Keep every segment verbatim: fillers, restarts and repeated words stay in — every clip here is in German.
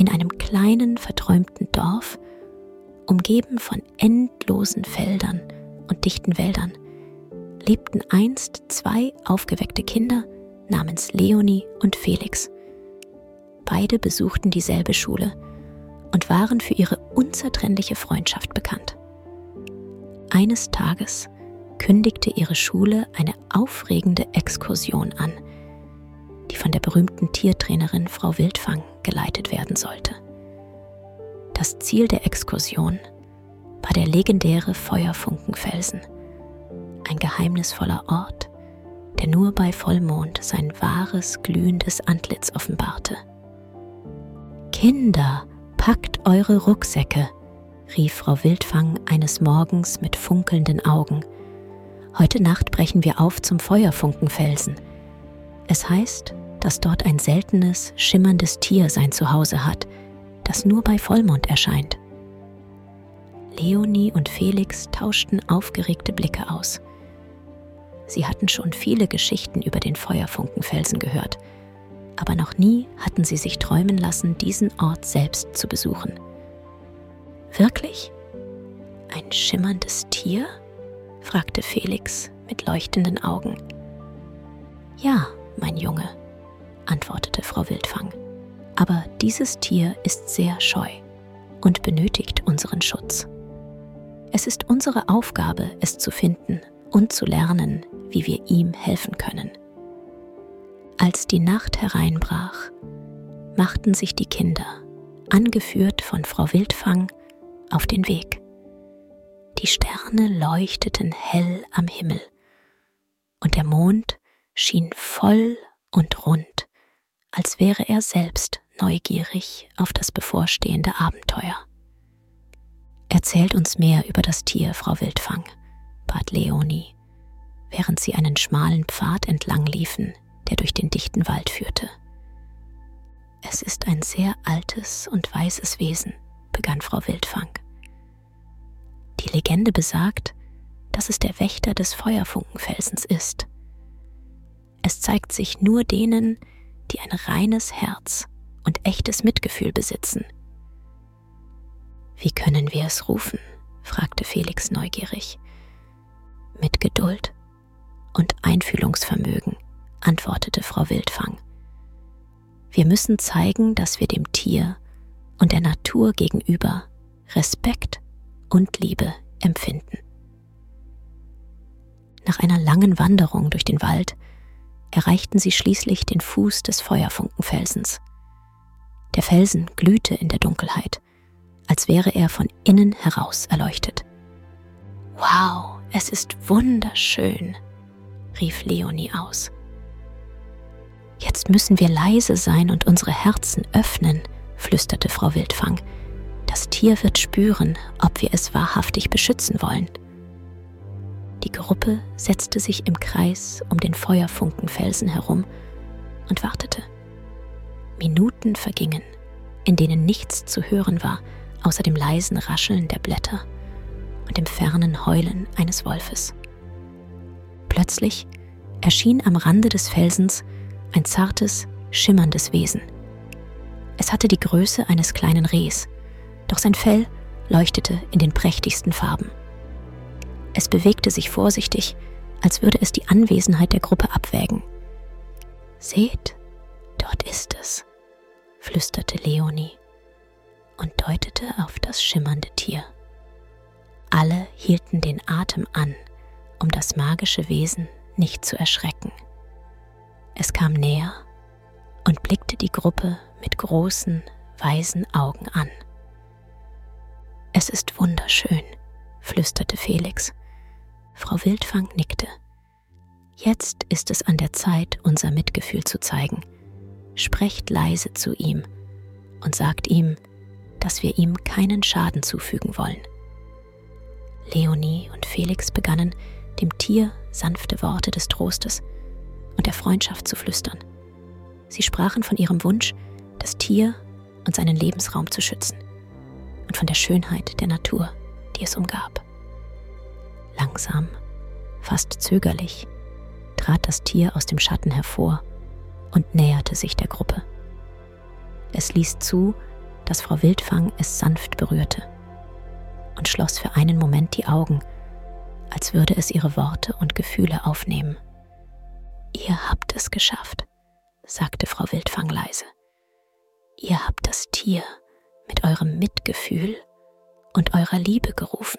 In einem kleinen, verträumten Dorf, umgeben von endlosen Feldern und dichten Wäldern, lebten einst zwei aufgeweckte Kinder namens Leonie und Felix. Beide besuchten dieselbe Schule und waren für ihre unzertrennliche Freundschaft bekannt. Eines Tages kündigte ihre Schule eine aufregende Exkursion an, die von der berühmten Tiertrainerin Frau Wildfang geleitet werden sollte. Das Ziel der Exkursion war der legendäre Feuerfunkenfelsen, ein geheimnisvoller Ort, der nur bei Vollmond sein wahres, glühendes Antlitz offenbarte. »Kinder, packt eure Rucksäcke«, rief Frau Wildfang eines Morgens mit funkelnden Augen. »Heute Nacht brechen wir auf zum Feuerfunkenfelsen. Es heißt, dass dort ein seltenes, schimmerndes Tier sein Zuhause hat, das nur bei Vollmond erscheint.« Leonie und Felix tauschten aufgeregte Blicke aus. Sie hatten schon viele Geschichten über den Feuerfunkenfelsen gehört, aber noch nie hatten sie sich träumen lassen, diesen Ort selbst zu besuchen. »Wirklich? Ein schimmerndes Tier?« fragte Felix mit leuchtenden Augen. »Ja, mein Junge«, antwortete Frau Wildfang, »aber dieses Tier ist sehr scheu und benötigt unseren Schutz. Es ist unsere Aufgabe, es zu finden und zu lernen, wie wir ihm helfen können.« Als die Nacht hereinbrach, machten sich die Kinder, angeführt von Frau Wildfang, auf den Weg. Die Sterne leuchteten hell am Himmel und der Mond schien voll und rund, als wäre er selbst neugierig auf das bevorstehende Abenteuer. »Erzählt uns mehr über das Tier, Frau Wildfang«, bat Leonie, während sie einen schmalen Pfad entlang liefen, der durch den dichten Wald führte. »Es ist ein sehr altes und weises Wesen«, begann Frau Wildfang. »Die Legende besagt, dass es der Wächter des Feuerfunkenfelsens ist. Es zeigt sich nur denen, die ein reines Herz und echtes Mitgefühl besitzen.« »Wie können wir es rufen?«, fragte Felix neugierig. »Mit Geduld und Einfühlungsvermögen«, antwortete Frau Wildfang. »Wir müssen zeigen, dass wir dem Tier und der Natur gegenüber Respekt und Liebe empfinden.« Nach einer langen Wanderung durch den Wald erreichten sie schließlich den Fuß des Feuerfunkenfelsens. Der Felsen glühte in der Dunkelheit, als wäre er von innen heraus erleuchtet. »Wow, es ist wunderschön«, rief Leonie aus. »Jetzt müssen wir leise sein und unsere Herzen öffnen«, flüsterte Frau Wildfang. »Das Tier wird spüren, ob wir es wahrhaftig beschützen wollen.« Die Gruppe setzte sich im Kreis um den Feuerfunkenfelsen herum und wartete. Minuten vergingen, in denen nichts zu hören war, außer dem leisen Rascheln der Blätter und dem fernen Heulen eines Wolfes. Plötzlich erschien am Rande des Felsens ein zartes, schimmerndes Wesen. Es hatte die Größe eines kleinen Rehs, doch sein Fell leuchtete in den prächtigsten Farben. Es bewegte sich vorsichtig, als würde es die Anwesenheit der Gruppe abwägen. »Seht, dort ist es«, flüsterte Leonie und deutete auf das schimmernde Tier. Alle hielten den Atem an, um das magische Wesen nicht zu erschrecken. Es kam näher und blickte die Gruppe mit großen, weisen Augen an. »Es ist wunderschön«, flüsterte Felix. Frau Wildfang nickte. »Jetzt ist es an der Zeit, unser Mitgefühl zu zeigen. Sprecht leise zu ihm und sagt ihm, dass wir ihm keinen Schaden zufügen wollen.« Leonie und Felix begannen, dem Tier sanfte Worte des Trostes und der Freundschaft zu flüstern. Sie sprachen von ihrem Wunsch, das Tier und seinen Lebensraum zu schützen und von der Schönheit der Natur, die es umgab. Langsam, fast zögerlich, trat das Tier aus dem Schatten hervor und näherte sich der Gruppe. Es ließ zu, dass Frau Wildfang es sanft berührte und schloss für einen Moment die Augen, als würde es ihre Worte und Gefühle aufnehmen. »Ihr habt es geschafft«, sagte Frau Wildfang leise. »Ihr habt das Tier mit eurem Mitgefühl und eurer Liebe gerufen.«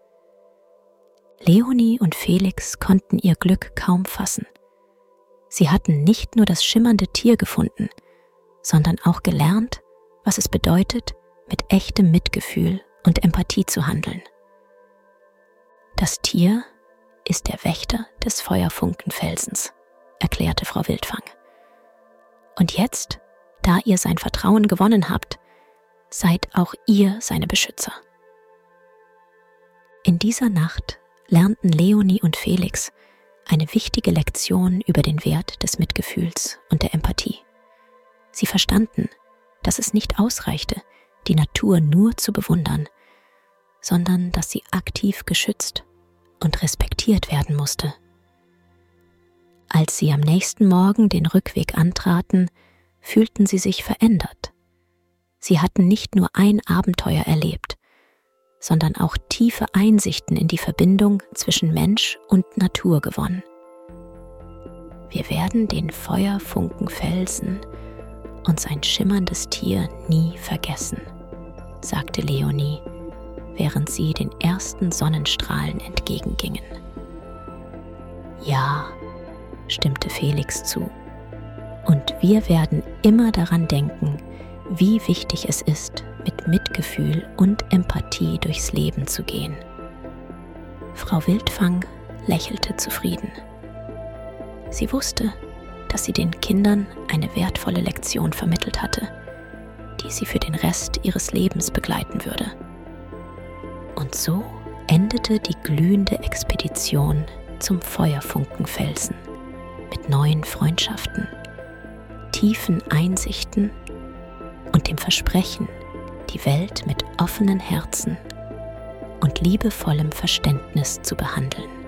Leonie und Felix konnten ihr Glück kaum fassen. Sie hatten nicht nur das schimmernde Tier gefunden, sondern auch gelernt, was es bedeutet, mit echtem Mitgefühl und Empathie zu handeln. »Das Tier ist der Wächter des Feuerfunkenfelsens«, erklärte Frau Wildfang. »Und jetzt, da ihr sein Vertrauen gewonnen habt, seid auch ihr seine Beschützer.« In dieser Nacht lernten Leonie und Felix eine wichtige Lektion über den Wert des Mitgefühls und der Empathie. Sie verstanden, dass es nicht ausreichte, die Natur nur zu bewundern, sondern dass sie aktiv geschützt und respektiert werden musste. Als sie am nächsten Morgen den Rückweg antraten, fühlten sie sich verändert. Sie hatten nicht nur ein Abenteuer erlebt, sondern auch tiefe Einsichten in die Verbindung zwischen Mensch und Natur gewonnen. Wir werden den Feuerfunkenfelsen und sein schimmerndes Tier nie vergessen, sagte Leonie, während sie den ersten Sonnenstrahlen entgegengingen. Ja, stimmte Felix zu, und wir werden immer daran denken, wie wichtig es ist, mit Mitgefühl und Empathie durchs Leben zu gehen. Frau Wildfang lächelte zufrieden. Sie wusste, dass sie den Kindern eine wertvolle Lektion vermittelt hatte, die sie für den Rest ihres Lebens begleiten würde. Und so endete die glühende Expedition zum Feuerfunkenfelsen mit neuen Freundschaften, tiefen Einsichten und dem Versprechen, die Welt mit offenen Herzen und liebevollem Verständnis zu behandeln.